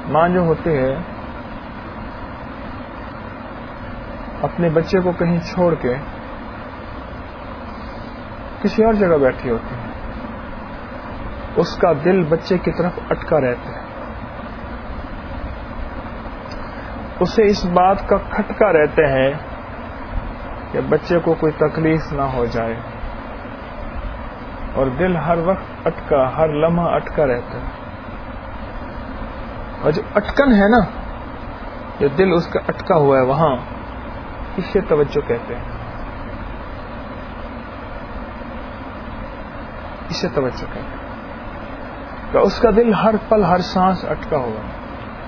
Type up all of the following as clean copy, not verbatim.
ماں جو ہوتے ہیں اپنے بچے کو کہیں چھوڑ کے کسی اور جگہ بیٹھی ہوتی ہے، اس کا دل بچے کی طرف اٹکا رہتا ہے، اسے اس بات کا کھٹکا رہتے ہیں کہ بچے کو کوئی تکلیف نہ ہو جائے، اور دل ہر وقت اٹکا، ہر لمحہ اٹکا رہتا ہے. اور جو اٹکن ہے نا، جو دل اس کا اٹکا ہوا ہے وہاں، اسے توجہ کہتے ہیں. اسے توجہ کہتے ہیں کہ اس کا دل ہر پل ہر سانس اٹکا ہوا ہے.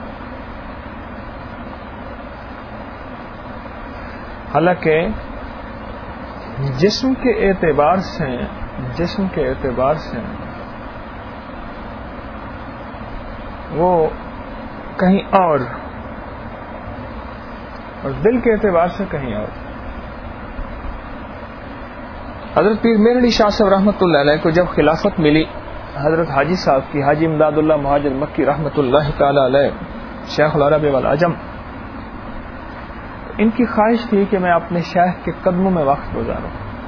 حالانکہ جسم کے اعتبار سے وہ کہیں اور دل کے اعتبار سے کہیں اور. حضرت پیر مہر علی شاہ صاحب رحمۃ اللہ علیہ کو جب خلافت ملی حضرت حاجی صاحب کی، حاجی امداد اللہ مہاجر مکی رحمۃ اللہ تعالی علیہ، شیخ العرب والعجم، ان کی خواہش تھی کہ میں اپنے شیخ کے قدموں میں وقت گزاروں.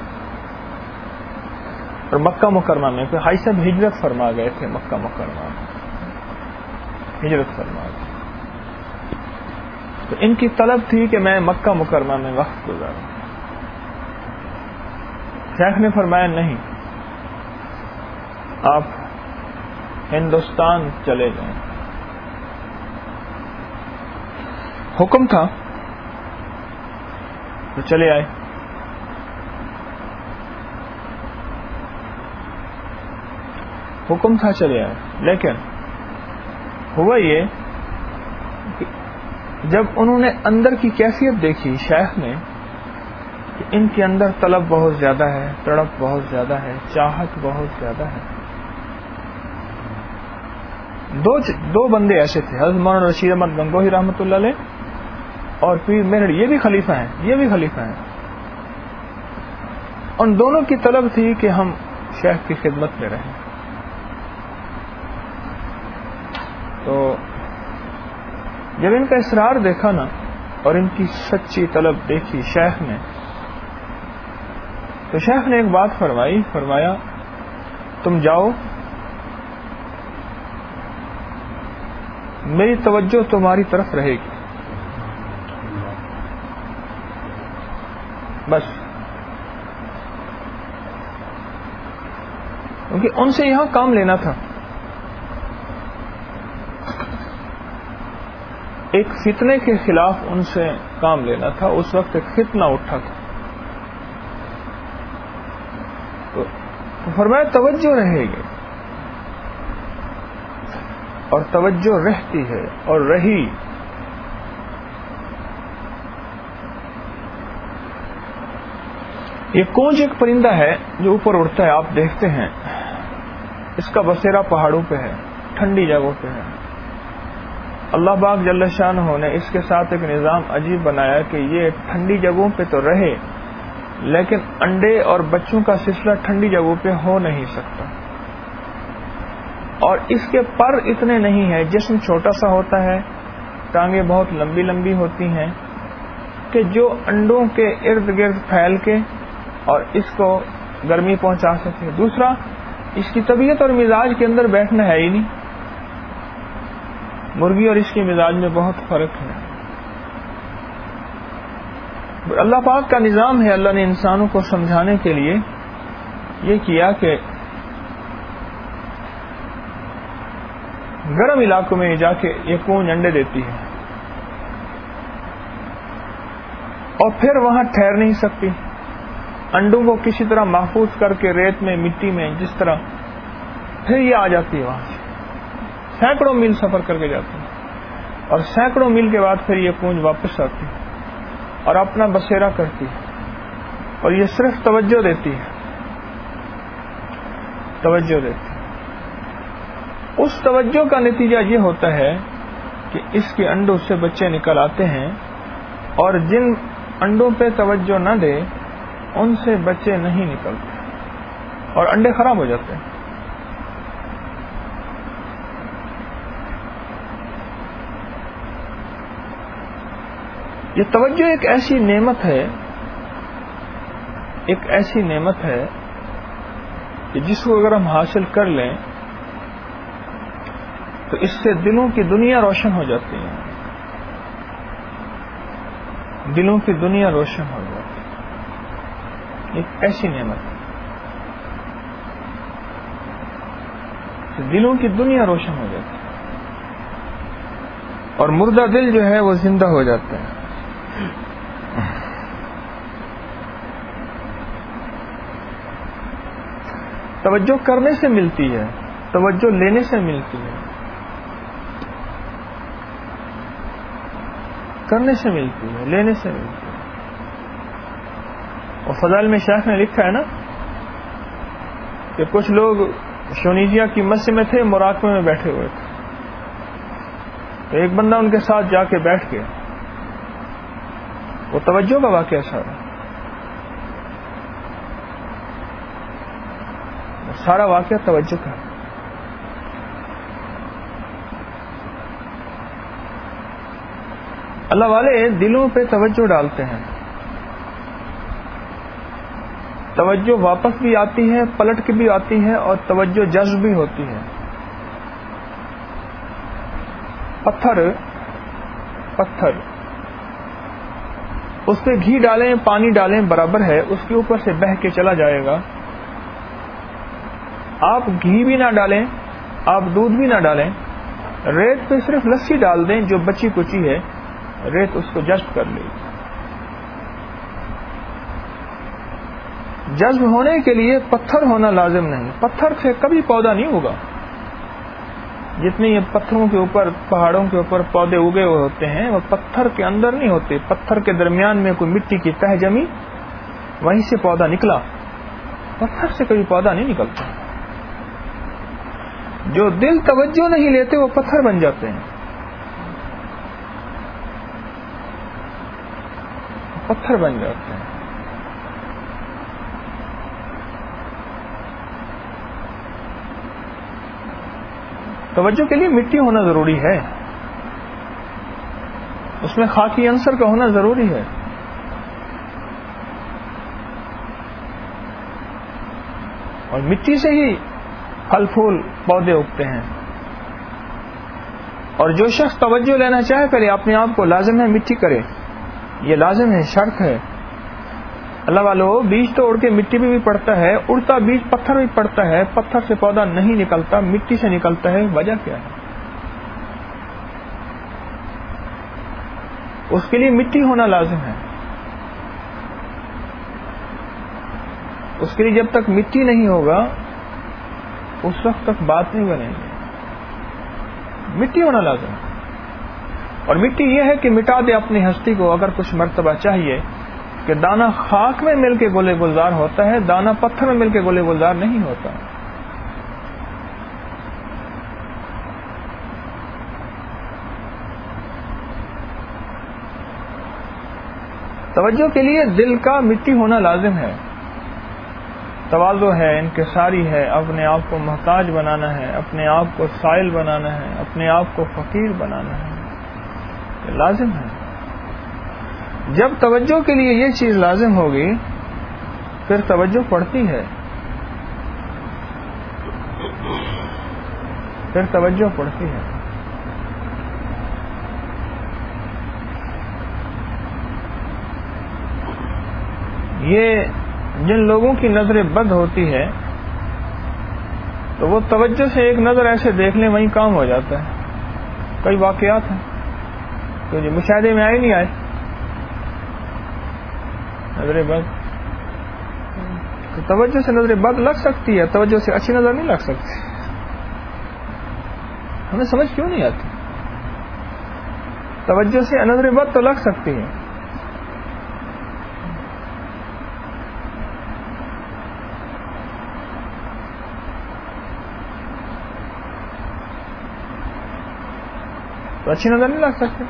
اور مکہ مکرمہ میں پھر حاجی صاحب ہجرت فرما گئے تھے، مکہ مکرمہ میں ہجرت فرما گئے. تو ان کی طلب تھی کہ میں مکہ مکرمہ میں وقت گزاروں. شیخ نے فرمایا نہیں، آپ ہندوستان چلے جائیں. حکم تھا تو چلے آئے. حکم تھا چلے آئے، لیکن ہوا یہ کہ جب انہوں نے اندر کی کیفیت دیکھی شیخ نے کہ ان کے اندر طلب بہت زیادہ ہے، تڑپ بہت زیادہ ہے، چاہت بہت زیادہ ہے. دو بندے ایسے تھے، حضرت مولانا رشید احمد گنگوہی رحمۃ اللہ علیہ اور پیر مہر، یہ بھی خلیفہ ہیں. ان دونوں کی طلب تھی کہ ہم شیخ کی خدمت میں رہیں. تو جب ان کا اصرار دیکھا نا اور ان کی سچی طلب دیکھی شیخ نے، تو شیخ نے ایک بات فرمایا تم جاؤ، میری توجہ تمہاری طرف رہے گی، بس. کیونکہ ان سے یہاں کام لینا تھا. ایک فتنے کے خلاف ان سے کام لینا تھا. اس وقت ایک فتنہ اٹھا تھا، تو فرمایا توجہ رہے گی، اور توجہ رہتی ہے اور رہی. یہ کونج ایک پرندہ ہے جو اوپر اڑتا ہے، آپ دیکھتے ہیں اس کا بسیرا پہاڑوں پہ ہے، ٹھنڈی جگہوں پہ ہے. اللہ پاک جل شانہ نے اس کے ساتھ ایک نظام عجیب بنایا کہ یہ ٹھنڈی جگہوں پہ تو رہے، لیکن انڈے اور بچوں کا سلسلہ ٹھنڈی جگہوں پہ ہو نہیں سکتا. اور اس کے پر اتنے نہیں ہیں، جسم چھوٹا سا ہوتا ہے، ٹانگیں بہت لمبی لمبی ہوتی ہیں کہ جو انڈوں کے ارد گرد پھیل کے اور اس کو گرمی پہنچا سکے. دوسرا، اس کی طبیعت اور مزاج کے اندر بیٹھنا ہے ہی نہیں. مرغی اور اس کے مزاج میں بہت فرق ہے. اللہ پاک کا نظام ہے. اللہ نے انسانوں کو سمجھانے کے لیے یہ کیا کہ گرم علاقوں میں جا کے یہ کونج انڈے دیتی ہے اور پھر وہاں ٹھہر نہیں سکتی. انڈوں کو کسی طرح محفوظ کر کے ریت میں، مٹی میں، جس طرح پھر یہ آ جاتی ہے وہاں سے. سینکڑوں میل سفر کر کے جاتی ہے اور سینکڑوں میل کے بعد پھر یہ کونج واپس آتی ہے اور اپنا بسیرا کرتی ہے. اور یہ صرف توجہ دیتی ہے. اس توجہ کا نتیجہ یہ ہوتا ہے کہ اس کے انڈوں سے بچے نکل آتے ہیں، اور جن انڈوں پہ توجہ نہ دے ان سے بچے نہیں نکلتے اور انڈے خراب ہو جاتے ہیں. یہ توجہ ایک ایسی نعمت ہے کہ جس کو اگر ہم حاصل کر لیں تو اس سے دلوں کی دنیا روشن ہو جاتی ہے، دلوں کی دنیا روشن ہو جاتی ہے۔ ایک ایسی نعمت ہے کہ دلوں کی دنیا روشن ہو جاتی ہے اور مردہ دل جو ہے وہ زندہ ہو جاتا ہے۔ توجہ کرنے سے ملتی ہے، توجہ لینے سے ملتی ہے، کرنے سے ملتی ہے، لینے سے ملتی ہے۔ اور فضائل میں شیخ نے لکھا ہے نا کہ کچھ لوگ شونیجیا کی مسجد میں تھے، مراقبے میں بیٹھے ہوئے تھے، تو ایک بندہ ان کے ساتھ جا کے بیٹھ گیا۔ وہ توجہ کا واقعہ سارا واقعہ توجہ کا ہے۔ اللہ والے دلوں پہ توجہ ڈالتے ہیں، توجہ واپس بھی آتی ہے، پلٹ کے بھی آتی ہے، اور توجہ جذب بھی ہوتی ہے۔ پتھر اس پہ گھی ڈالیں، پانی ڈالیں برابر ہے، اس کے اوپر سے بہہ کے چلا جائے گا۔ آپ گھی بھی نہ ڈالیں، آپ دودھ بھی نہ ڈالیں، ریت پہ صرف لسی ڈال دیں جو بچی کچی ہے، ریت اس کو جذب کر لے گی۔ جذب ہونے کے لیے پتھر ہونا لازم نہیں، پتھر سے کبھی پودا نہیں ہوگا۔ جتنے یہ پتھروں کے اوپر، پہاڑوں کے اوپر پودے اگے ہوئے ہوتے ہیں وہ پتھر کے اندر نہیں ہوتے، پتھر کے درمیان میں کوئی مٹی کی تہ جمی، وہیں سے پودا نکلا۔ پتھر سے کبھی پودا نہیں نکلتا۔ جو دل توجہ نہیں لیتے وہ پتھر بن جاتے ہیں، پتھر بن جاتے ہیں۔ توجہ کے لیے مٹی ہونا ضروری ہے، اس میں خاکی عنصر کا ہونا ضروری ہے۔ اور مٹی سے ہی پھل پھول پودے اگتے ہیں۔ اور جو شخص توجہ لینا چاہے پہلے اپنے آپ کو لازم ہے مٹی کرے، یہ لازم ہے، شرط ہے۔ اللہ والو، بیج تو اڑ کے مٹی میں بھی پڑتا ہے، اڑتا بیج پتھر میں پڑتا ہے، پتھر سے پودا نہیں نکلتا، مٹی سے نکلتا ہے۔ وجہ کیا ہے؟ اس کے لیے مٹی ہونا لازم ہے۔ اس کے لیے جب تک مٹی نہیں ہوگا اس وقت تک بات نہیں بنے گی۔ مٹی ہونا لازم ہے۔ اور مٹی یہ ہے کہ مٹا دے اپنی ہستی کو۔ اگر کچھ مرتبہ چاہیے کہ دانہ خاک میں مل کے گلے گلزار ہوتا ہے، دانہ پتھر میں مل کے گلے گلزار نہیں ہوتا۔ توجہ کے لیے دل کا مٹی ہونا لازم ہے، تواضع ہے، انکساری ہے، اپنے آپ کو محتاج بنانا ہے، اپنے آپ کو سائل بنانا ہے، اپنے آپ کو فقیر بنانا ہے، یہ لازم ہے۔ جب توجہ کے لیے یہ چیز لازم ہوگی پھر توجہ پڑتی ہے، پھر توجہ پڑتی ہے۔ یہ جن لوگوں کی نظر بد ہوتی ہے تو وہ توجہ سے ایک نظر ایسے دیکھ لیں وہیں کام ہو جاتا ہے۔ کئی واقعات ہیں تو جو مشاہدے میں آئے نہیں آئے، نظر بد، تو توجہ سے نظر بد لگ سکتی ہے، توجہ سے اچھی نظر نہیں لگ سکتی۔ ہمیں سمجھ کیوں نہیں آتی؟ توجہ سے نظر بد تو لگ سکتی ہے، تو اچھی نظر نہیں لگ سکتی۔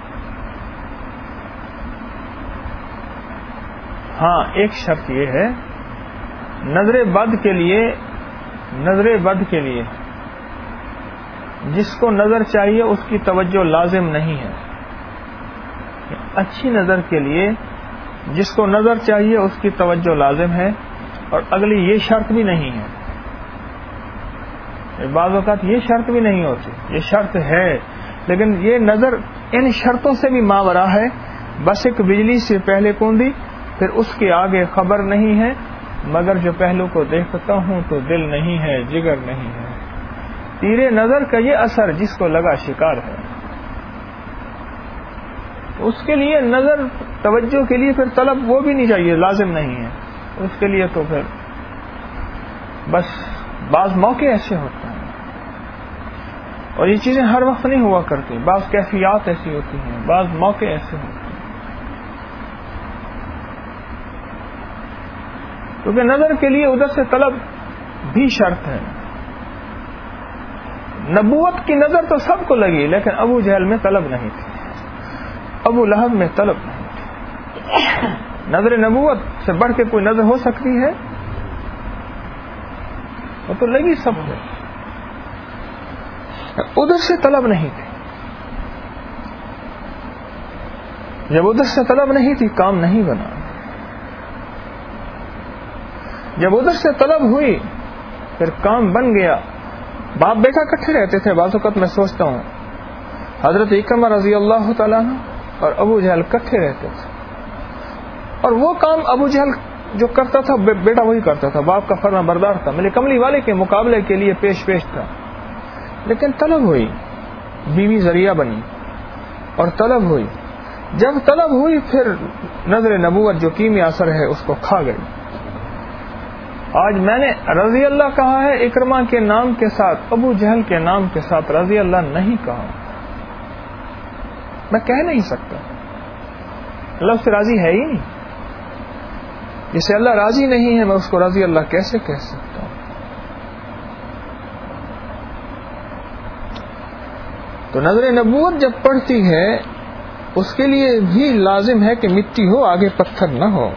ہاں ایک شرط یہ ہے، نظر بد کے لیے جس کو نظر چاہیے اس کی توجہ لازم نہیں ہے۔ اچھی نظر کے لیے جس کو نظر چاہیے اس کی توجہ لازم ہے، اور اگلی یہ شرط بھی نہیں ہے، بعض اوقات یہ شرط بھی نہیں ہوتی، یہ شرط ہے لیکن یہ نظر ان شرطوں سے بھی ماورا ہے، بس ایک بجلی سے پہلے کوندی پھر اس کے آگے خبر نہیں ہے، مگر جو پہلو کو دیکھتا ہوں تو دل نہیں ہے، جگر نہیں ہے۔ تیرے نظر کا یہ اثر جس کو لگا شکار ہے، اس کے لیے نظر توجہ کے لیے پھر طلب وہ بھی نہیں چاہیے، لازم نہیں ہے اس کے لیے، تو پھر بس بعض موقع ایسے ہوتے ہیں، اور یہ چیزیں ہر وقت نہیں ہوا کرتی، بعض کیفیات ایسی ہوتی ہیں، بعض موقع ایسے ہوتے ہیں، کیونکہ نظر کے لیے ادھر سے طلب بھی شرط ہے۔ نبوت کی نظر تو سب کو لگی، لیکن ابو جہل میں طلب نہیں تھی، ابو لہب میں طلب نہیں تھی۔ نظر نبوت سے بڑھ کے کوئی نظر ہو سکتی ہے؟ وہ تو لگی سب کو، ادھر سے طلب نہیں تھی۔ جب ادھر سے طلب نہیں تھی کام نہیں بنا، جب ادھر سے طلب ہوئی پھر کام بن گیا۔ باپ بیٹا اکٹھے رہتے تھے، بعض اوقات میں سوچتا ہوں حضرت اکرمہ رضی اللہ تعالیٰ عنہ اور ابو جہل اکٹھے رہتے تھے، اور وہ کام ابو جہل جو کرتا تھا بیٹا وہی کرتا تھا، باپ کا فرما بردار تھا، میرے کملی والے کے مقابلے کے لیے پیش تھا، لیکن طلب ہوئی، بیوی ذریعہ بنی اور طلب ہوئی، جب طلب ہوئی پھر نظر نبوت جو کیمیا اثر ہے اس کو کھا گئی۔ آج میں نے رضی اللہ کہا ہے اکرمہ کے نام کے ساتھ، ابو جہل کے نام کے ساتھ رضی اللہ نہیں کہا، میں کہہ نہیں سکتا، اللہ سے راضی ہے ہی نہیں، جسے اللہ راضی نہیں ہے میں اس کو رضی اللہ کیسے کہہ سکتا ہوں؟ تو نظر نبوت جب پڑتی ہے اس کے لیے بھی لازم ہے کہ مٹی ہو، آگے پتھر نہ ہو۔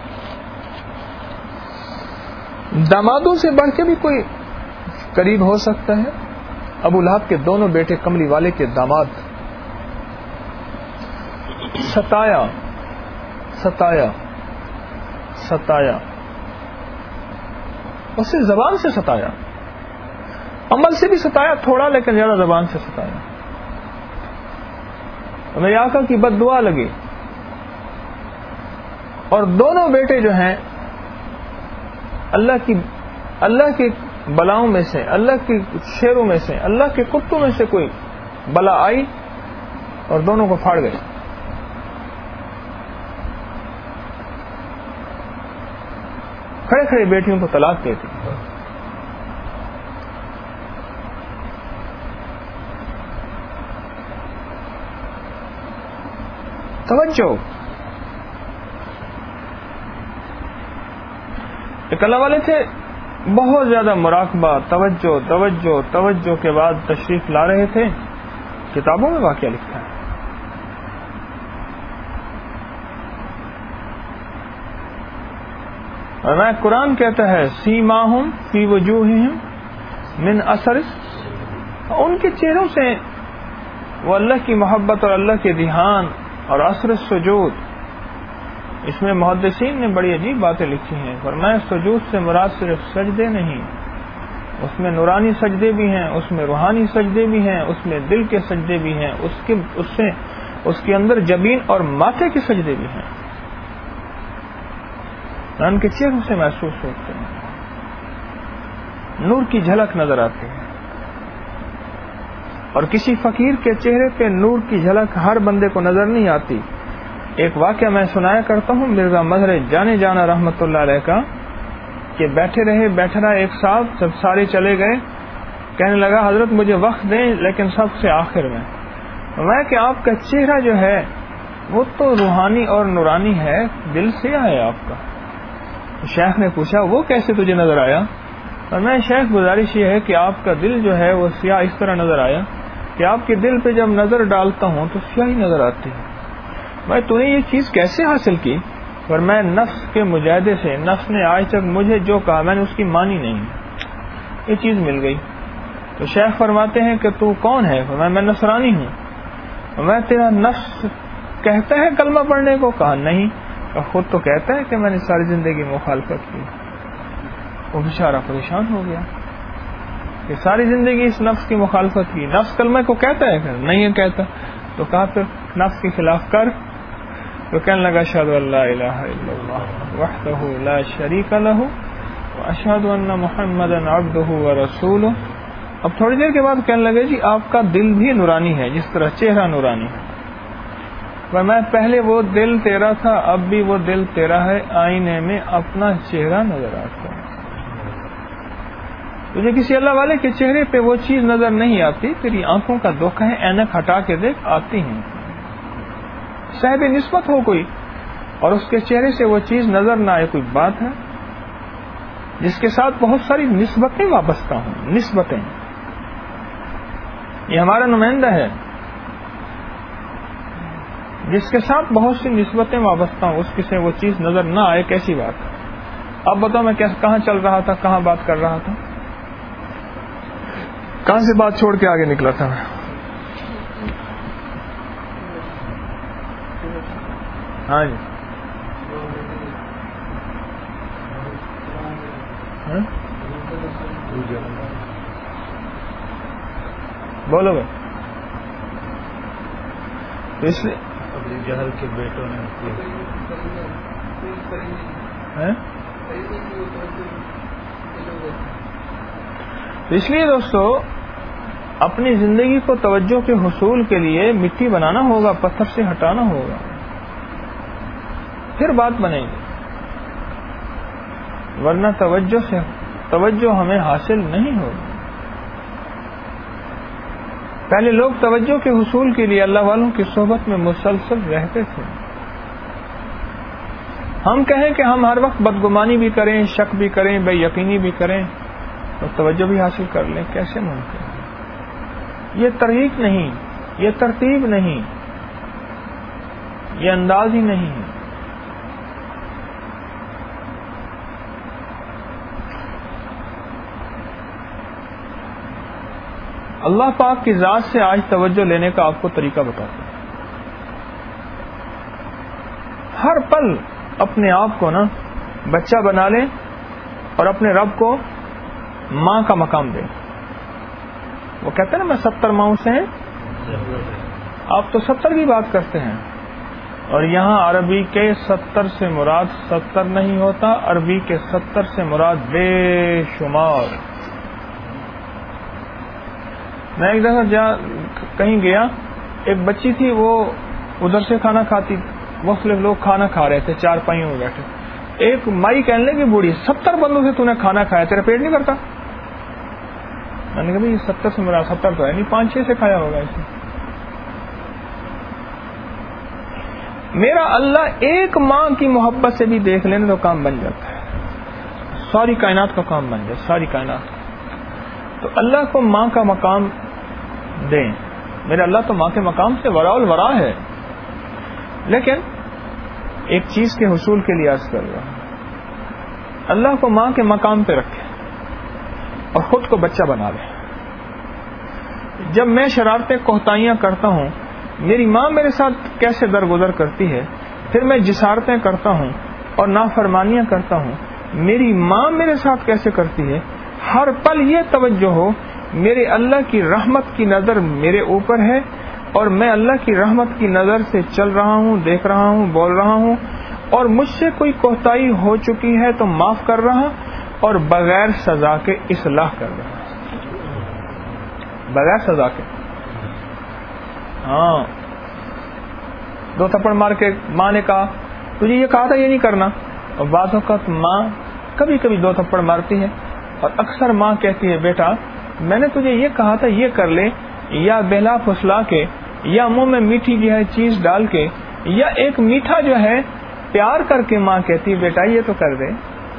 دامادوں سے بڑھ کے بھی کوئی قریب ہو سکتا ہے؟ ابو لہب کے دونوں بیٹے کملی والے کے داماد، ستایا ستایا ستایا، اسے زبان سے ستایا، عمل سے بھی ستایا تھوڑا لیکن زیادہ زبان سے ستایا، میرے آقا کی بد دعا لگی، اور دونوں بیٹے جو ہیں اللہ کی بلاؤں میں سے، اللہ کی شیروں میں سے، اللہ کے کتوں میں سے کوئی بلا آئی اور دونوں کو پھاڑ گئی۔ کھڑے کھڑے بیٹیوں کو طلاق دیتی، توجہ۔ ایک اللہ والے تھے بہت زیادہ مراقبہ، توجہ توجہ توجہ کے بعد تشریف لا رہے تھے، کتابوں میں واقعہ لکھا ہے، اور میں قرآن کہتا ہے سیماہم فی وجوہہم من اثر، ان کے چہروں سے وہ اللہ کی محبت اور اللہ کے دھیان اور اثر سجود۔ اس میں محدثین نے بڑی عجیب باتیں لکھی ہیں، فرمایا سجود سے مراد صرف سجدے نہیں، اس میں نورانی سجدے بھی ہیں، اس میں روحانی سجدے بھی ہیں، اس میں دل کے سجدے بھی ہیں، اس کے اندر جبین اور ماتھے کے سجدے بھی ہیں، ان کے چہروں سے محسوس ہوتے ہیں، نور کی جھلک نظر آتی ہے، اور کسی فقیر کے چہرے پہ نور کی جھلک ہر بندے کو نظر نہیں آتی۔ ایک واقعہ میں سنایا کرتا ہوں مرزا مظہر جانے جانا رحمت اللہ علیہ کا، کہ بیٹھے رہا ایک صاحب، جب سارے چلے گئے کہنے لگا حضرت مجھے وقت دیں لیکن سب سے آخر میں کہ آپ کا چہرہ جو ہے وہ تو روحانی اور نورانی ہے، دل سیاہ ہے آپ کا۔ شیخ نے پوچھا وہ کیسے تجھے نظر آیا؟ اور میں شیخ گزارش یہ ہے کہ آپ کا دل جو ہے وہ سیاہ اس طرح نظر آیا کہ آپ کے دل پہ جب نظر ڈالتا ہوں تو سیاہی نظر آتی ہے۔ میں تو نے یہ چیز کیسے حاصل کی؟ اور میں نفس کے مجاہدے سے، نفس نے آج تک مجھے جو کہا میں نے اس کی مانی نہیں، یہ چیز مل گئی۔ تو شیخ فرماتے ہیں کہ تو کون ہے؟ میں نصرانی ہوں۔ میں تیرا نفس کہتا ہے کلمہ پڑھنے کو؟ کہا نہیں، خود تو کہتا ہے کہ میں نے ساری زندگی مخالفت کی۔ وہ بیچارہ پریشان ہو گیا کہ ساری زندگی اس نفس کی مخالفت کی، نفس کلمہ کو کہتا ہے کہ نہیں ہے کہتا، تو کہا پھر نفس کے خلاف کر، تو کہنے لگا اشہد ان لا الہ الا اللہ وحدہ لا شریک لہ واشہد ان محمدا عبدہ ورسولہ۔ اب تھوڑی دیر کے بعد کہنے لگے جی آپ کا دل بھی نورانی ہے جس طرح چہرہ نورانی ہے۔ میں پہلے وہ دل تیرا تھا، اب بھی وہ دل تیرا ہے، آئینے میں اپنا چہرہ نظر آتا ہے۔ تجھے کسی اللہ والے کے چہرے پہ وہ چیز نظر نہیں آتی، تیری آنکھوں کا دھوکہ ہے، اینک ہٹا کے دیکھ آتی ہیں۔ صاحب نسبت ہو کوئی اور اس کے چہرے سے وہ چیز نظر نہ آئے، کوئی بات ہے؟ جس کے ساتھ بہت ساری نسبتیں وابستہ ہوں، نسبتیں، یہ ہمارا نمائندہ ہے، جس کے ساتھ بہت سی نسبتیں وابستہ ہوں، اس کی سے وہ چیز نظر نہ آئے، کیسی بات ہے؟ اب بتاؤ میں کہاں چل رہا تھا، کہاں بات کر رہا تھا، کہاں سے بات چھوڑ کے آگے نکلا تھا میں؟ ہاں جی بولو بھائی۔ اس لیے ابو جہل کے بیٹوں نے اس لیے دوستو اپنی زندگی کو توجہ کے حصول کے لیے مٹی بنانا ہوگا، پتھر سے ہٹانا ہوگا، پھر بات بنے گی، ورنہ توجہ ہمیں حاصل نہیں ہوگی۔ پہلے لوگ توجہ کے حصول کے لیے اللہ والوں کی صحبت میں مسلسل رہتے تھے۔ ہم کہیں کہ ہم ہر وقت بدگمانی بھی کریں، شک بھی کریں، بے یقینی بھی کریں اور توجہ بھی حاصل کر لیں، کیسے ممکن ہے؟ یہ طریق نہیں، یہ ترتیب نہیں، یہ انداز ہی نہیں ہے۔ اللہ پاک کی ذات سے آج توجہ لینے کا آپ کو طریقہ بتاتا ہوں۔ ہر پل اپنے آپ کو بچہ بنا لیں اور اپنے رب کو ماں کا مقام دیں۔ وہ کہتے ہیں نا میں 70 ماؤں سے ہیں، آپ تو 70 کی بات کرتے ہیں، اور یہاں عربی کے 70 سے مراد 70 نہیں ہوتا، عربی کے 70 سے مراد بے شمار۔ میں ایک دفعہ کہیں گیا، ایک بچی تھی، وہ ادھر سے کھانا کھاتی، مختلف لوگ کھانا کھا رہے تھے، 4 پائیوں میں بیٹھے، ایک مائی کہنے لگی بوڑھی 70 بندوں سے تو نے کھانا کھایا، تیرا پیٹ نہیں کرتا؟ میں نے کہا بھائی 70 سے مراد 70 تو ہے نہیں، 5-6 سے کھایا ہوگا اسے۔ میرا اللہ ایک ماں کی محبت سے بھی دیکھ لینا تو کام بن جاتا ہے، ساری کائنات کا کام بن جائے، ساری کائنات۔ تو اللہ کو ماں کا مقام دیں۔ میرا اللہ تو ماں کے مقام سے ورا الورا ہے، لیکن ایک چیز کے حصول کے لیے عرض کر رہا ہوں، اللہ کو ماں کے مقام پہ رکھے اور خود کو بچہ بنا لے۔ جب میں شرارتیں کوتاہیاں کرتا ہوں، میری ماں میرے ساتھ کیسے درگزر کرتی ہے، پھر میں جسارتیں کرتا ہوں اور نافرمانیاں کرتا ہوں، میری ماں میرے ساتھ کیسے کرتی ہے، ہر پل یہ توجہ ہو میرے اللہ کی رحمت کی نظر میرے اوپر ہے، اور میں اللہ کی رحمت کی نظر سے چل رہا ہوں، دیکھ رہا ہوں، بول رہا ہوں، اور مجھ سے کوئی کوتاہی ہو چکی ہے تو معاف کر رہا اور بغیر سزا کے اصلاح کر رہا، بغیر سزا کے۔ ہاں 2 تھپڑ مار کے ماں نے کہا تجھے یہ کہا تھا یہ نہیں کرنا، اور بعض اوقات ماں کبھی کبھی 2 تھپڑ مارتی ہے، اور اکثر ماں کہتی ہے بیٹا میں نے تجھے یہ کہا تھا یہ کر لے، یا بہلا پھسلا کے، یا منہ میں میٹھی جو ہے چیز ڈال کے، یا ایک میٹھا جو ہے پیار کر کے ماں کہتی ہے بیٹا یہ تو کر دے۔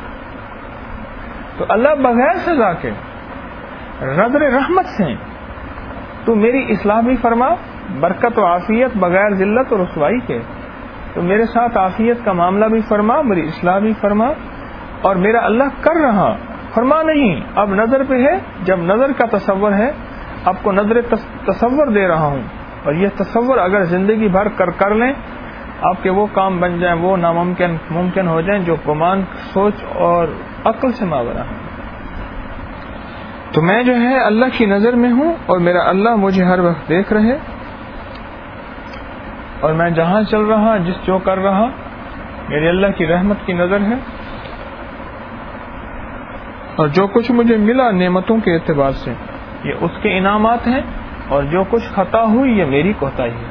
تو اللہ بغیر سزا کے نظر رحمت سے تو میری اصلاح بھی فرما، برکت و عافیت بغیر ذلت و رسوائی کے، تو میرے ساتھ عافیت کا معاملہ بھی فرما، میری اصلاح بھی فرما، اور میرا اللہ کر رہا فرما نہیں، اب نظر پہ ہے، جب نظر کا تصور ہے آپ کو نظر تصور دے رہا ہوں، اور یہ تصور اگر زندگی بھر کر لیں آپ کے وہ کام بن جائیں، وہ ناممکن ممکن ہو جائیں جو گمان، سوچ اور عقل سے ماورا ہے۔ تو میں جو ہے اللہ کی نظر میں ہوں اور میرا اللہ مجھے ہر وقت دیکھ رہے، اور میں جہاں چل رہا، جو کر رہا، میری اللہ کی رحمت کی نظر ہے، اور جو کچھ مجھے ملا نعمتوں کے اعتبار سے یہ اس کے انعامات ہیں، اور جو کچھ خطا ہوئی یہ میری کوتاہی ہے۔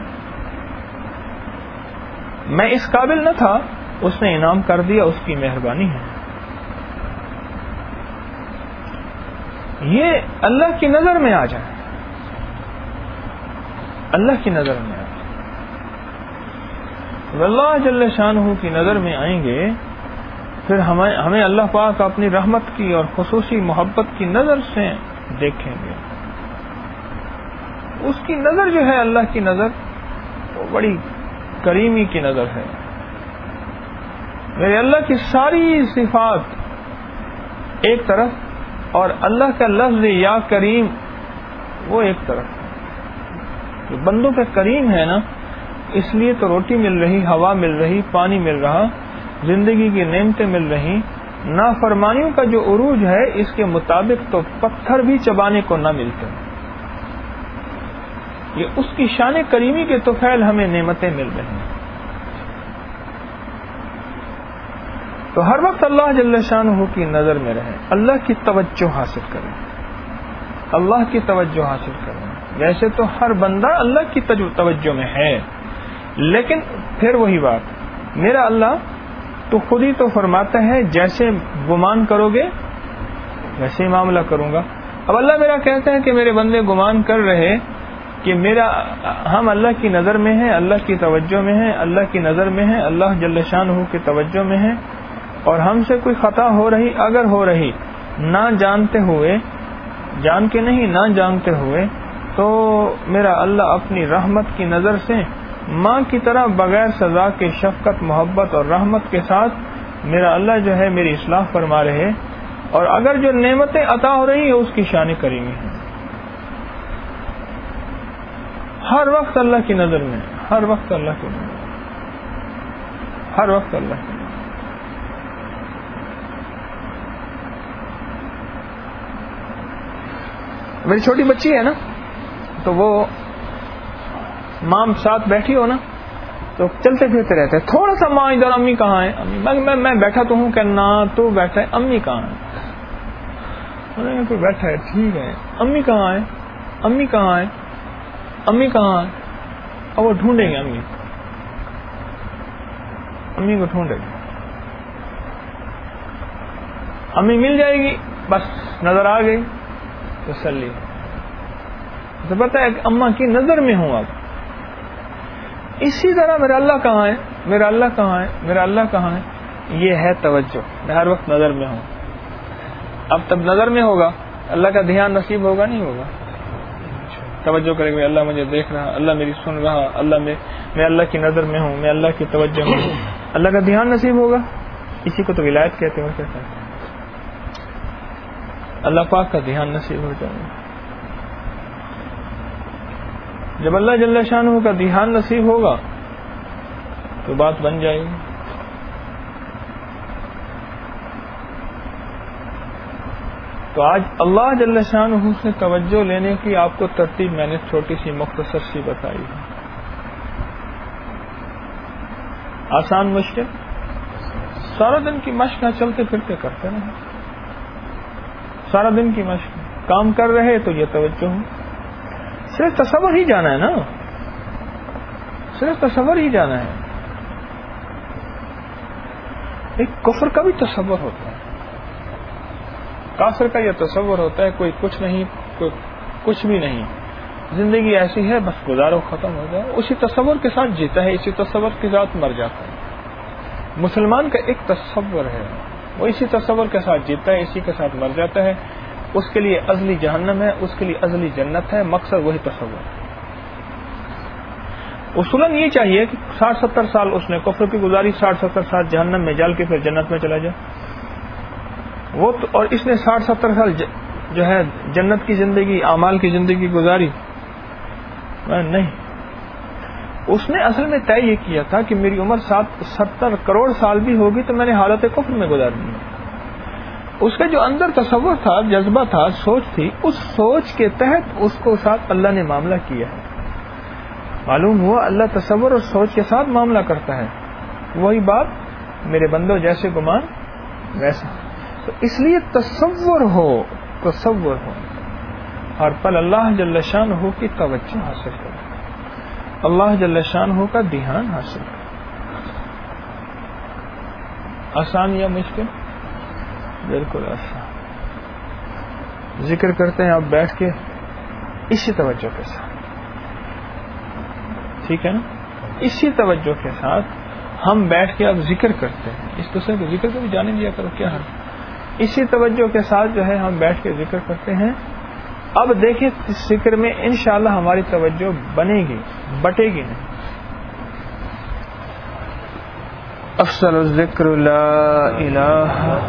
میں اس قابل نہ تھا، اس نے انعام کر دیا، اس کی مہربانی ہے۔ یہ اللہ کی نظر میں آ جائے، اللہ کی نظر میں آ جائے۔ اللہ جل شانہ کی نظر میں آئیں گے، پھر ہمیں اللہ پاک اپنی رحمت کی اور خصوصی محبت کی نظر سے دیکھیں گے۔ اس کی نظر جو ہے، اللہ کی نظر، وہ بڑی کریمی کی نظر ہے۔ میرے اللہ کی ساری صفات ایک طرف، اور اللہ کا لفظ یا کریم وہ ایک طرف۔ جو بندوں پہ کریم ہے نا، اس لیے تو روٹی مل رہی، ہوا مل رہی، پانی مل رہا، زندگی کی نعمتیں مل رہی۔ نافرمانیوں کا جو عروج ہے، اس کے مطابق تو پتھر بھی چبانے کو نہ ملتے۔ یہ اس کی شان کریمی کے طفیل ہمیں نعمتیں مل رہی ہیں۔ تو ہر وقت اللہ جل شانہ کی نظر میں رہیں، اللہ کی توجہ حاصل کریں، اللہ کی توجہ حاصل کریں۔ ویسے تو ہر بندہ اللہ کی توجہ میں ہے، لیکن پھر وہی بات، میرا اللہ تو خود ہی تو فرماتا ہے جیسے گمان کرو گے ویسے ہی معاملہ کروں گا۔ اب اللہ میرا کہتا ہے کہ میرے بندے گمان کر رہے کہ ہم اللہ کی نظر میں ہیں، اللہ کی توجہ میں ہیں، اللہ کی نظر میں ہیں، اللہ جل شانہ کی توجہ میں ہیں، اور ہم سے کوئی خطا ہو رہی، اگر ہو رہی نہ جانتے ہوئے، جان کے نہیں، نہ جانتے ہوئے، تو میرا اللہ اپنی رحمت کی نظر سے ماں کی طرح بغیر سزا کے شفقت، محبت اور رحمت کے ساتھ میرا اللہ جو ہے میری اصلاح فرما رہے، اور اگر جو نعمتیں عطا ہو رہی ہیں اس کی شان کریمی ہے۔ ہر وقت اللہ کی نظر میں، ہر وقت اللہ کی نظر، ہر وقت اللہ کی نظر۔ میری چھوٹی بچی ہے نا، تو وہ ماں ساتھ بیٹھی ہو نا، تو چلتے پھرتے رہتے، تھوڑا سا ماں ادھر، امی کہاں ہے؟ میں بیٹھا تو ہوں کہ نہ تو بیٹھا ہے، امی کہاں ہے؟ کوئی بیٹھا ہے، ٹھیک ہے، امی کہاں ہے؟ امی کہاں ہے؟ امی کہاں ہے؟ اور وہ ڈھونڈیں گے، امی کو ڈھونڈے گی، امی مل جائے گی، بس نظر آ گئی تسلی۔ تو پتہ ہے کہ اماں کی نظر میں ہوں اب۔ اسی طرح میرا اللہ کہاں ہے؟ میرا اللہ کہاں ہے؟ میرا اللہ کہاں ہے؟ یہ ہے توجہ، میں ہر وقت نظر میں ہوں۔ اب تب نظر میں ہوگا، اللہ کا دھیان نصیب ہوگا نہیں ہوگا؟ توجہ کرے گا، اللہ مجھے دیکھ رہا، اللہ میری سن رہا، اللہ میں اللہ کی نظر میں ہوں، میں اللہ کی توجہ میں ہوں، اللہ کا دھیان نصیب ہوگا۔ اسی کو تو ولایت کہتے ہیں، کہتے ہیں اللہ پاک کا دھیان نصیب ہو جائے گا۔ جب اللہ جل شانہ کا دھیان نصیب ہوگا تو بات بن جائے گی۔ تو آج اللہ جل شانہ سے توجہ لینے کی آپ کو ترتیب میں نے چھوٹی سی مختصر سی بتائی ہے۔ آسان مشکل سارا دن کی مشق ہے، چلتے پھرتے کرتے رہے، سارا دن کی مشق، کام کر رہے تو یہ توجہ ہو۔ صرف تصور ہی جانا ہے نا، صرف تصور ہی جانا ہے۔ ایک کفر کا بھی تصور ہوتا ہے، کافر کا یہ تصور ہوتا ہے کوئی کچھ نہیں، کوئی کچھ بھی نہیں، زندگی ایسی ہے بس گزارو ختم ہو جائے، اسی تصور کے ساتھ جیتا ہے، اسی تصور کے ساتھ مر جاتا ہے۔ مسلمان کا ایک تصور ہے، وہ اسی تصور کے ساتھ جیتا ہے، اسی کے ساتھ مر جاتا ہے۔ اس کے لیے ازلی جہنم ہے، اس کے لیے ازلی جنت ہے، مقصد وہی تصور ہے۔ اصولاً یہ چاہیے کہ 60-70 سال اس نے کفر کی گزاری، 60-70 سال جہنم میں جال کے پھر جنت میں چلا جائے، وہ تو، اور اس نے 60-70 سال جو ہے جنت کی زندگی، اعمال کی زندگی گزاری نہیں۔ اس نے اصل میں طے یہ کیا تھا کہ میری عمر 70 کروڑ سال بھی ہوگی تو میں نے حالت کفر میں گزارنی ہے. اس کا جو اندر تصور تھا، جذبہ تھا، سوچ تھی، اس سوچ کے تحت اس کو ساتھ اللہ نے معاملہ کیا ہے. معلوم ہوا اللہ تصور اور سوچ کے ساتھ معاملہ کرتا ہے. وہی بات میرے بندوں جیسے گمان ویسا. تو اس لیے تصور ہو ہر پل اللہ جل شانہ کی توجہ حاصل کرو، اللہ جل شانہ کا دھیان حاصل کرو. آسان یا مشکل؟ بالکل آسان. ذکر کرتے ہیں آپ بیٹھ کے اسی توجہ کے ساتھ، ٹھیک ہے نا؟ اسی توجہ کے ساتھ ہم بیٹھ کے اب ذکر کرتے ہیں. اس دوسرے کو ذکر کو بھی جانے دیا کرو، کیا ہے؟ اسی توجہ کے ساتھ جو ہے ہم بیٹھ کے ذکر کرتے ہیں. اب دیکھیں اس ذکر میں انشاءاللہ ہماری توجہ بنے گی، بٹے گی نہیں. افضل الذکر لا الہ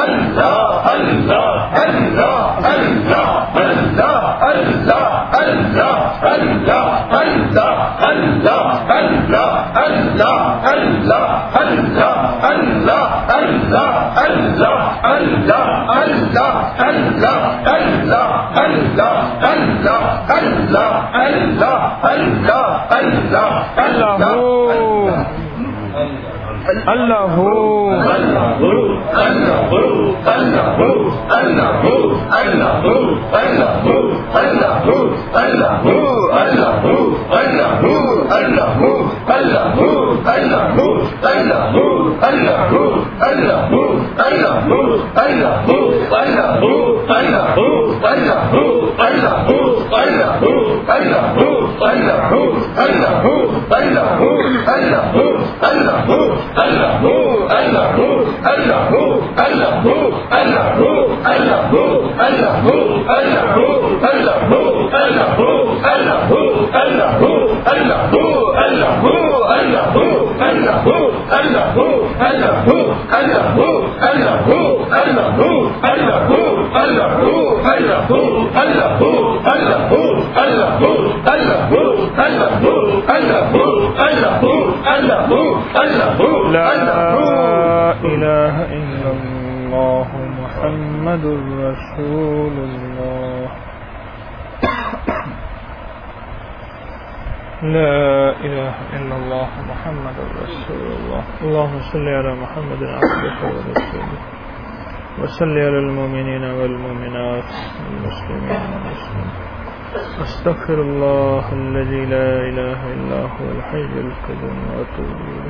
اللہ اللهم صل على محمد عبدك ورسولك وصل على المؤمنين والمؤمنات والمسلمين والمسلمات. استغفر الله الذي لا اله الا هو الحي القيوم واتوب اليه.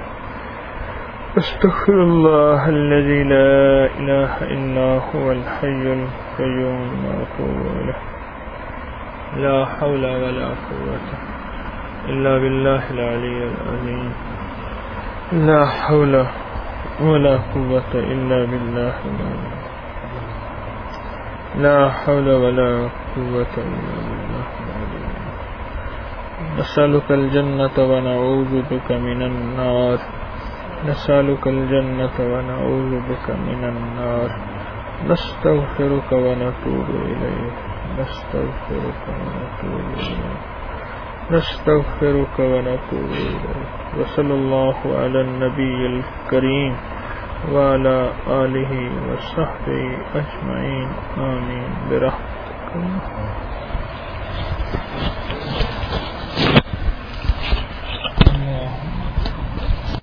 استغفر الله الذي لا اله الا هو الحي القيوم واتوب اليه. لا حول ولا قوة الا بالله العلي العظيم. لا حول ولا قوة إلا بالله العظيم. لا حول ولا قوة إلا بالله العظيم. نسألك الجنة ونعوذ بك من النار. نسألك الجنة ونعوذ بك من النار. نستغفرك ونتوب إليك. نستغفرك ونتوب إليك. نستغفرك ونتوب إليك. وصلى الله على النبي الكريم وعلى آله وصحبه أجمعين. آمين برحمتك.